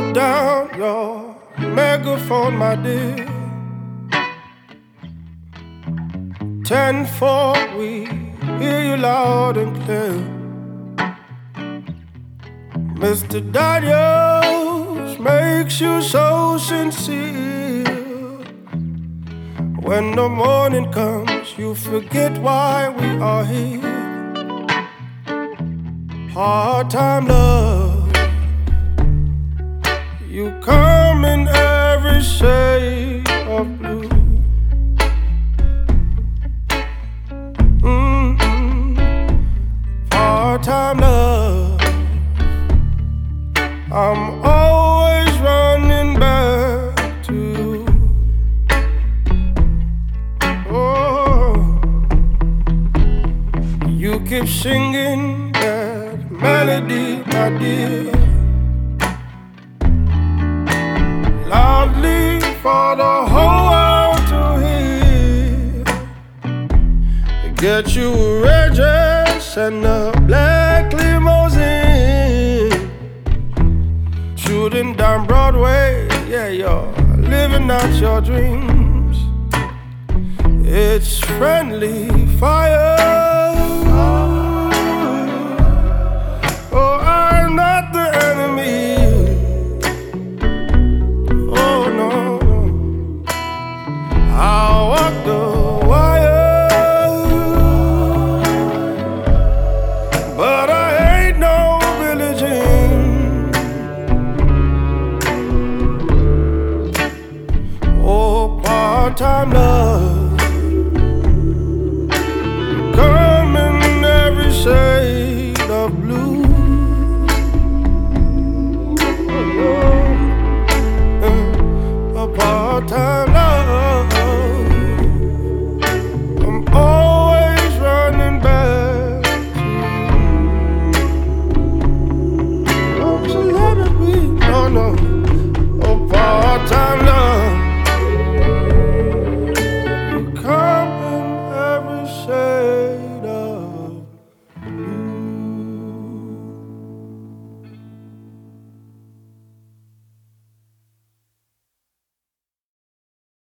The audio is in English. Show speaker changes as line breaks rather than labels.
Put down your megaphone, my dear. 10-4, we hear you loud and clear. Mr. Daniels makes you so sincere. When the morning comes, you forget why we are here. Part-time love, you come in every shade of blue. Part-time love, I'm always running back to you. Oh, you keep singing that melody, my dear, loudly for the whole world to hear. Get you a red dress and a black limousine, shooting down Broadway, yeah, you're living out your dreams. It's friendly fire. Oh, I'm not the enemy. Oh, no, I'll walk the wire, but I ain't no Billie Jean. Oh, part-time love, come in every shade of blue.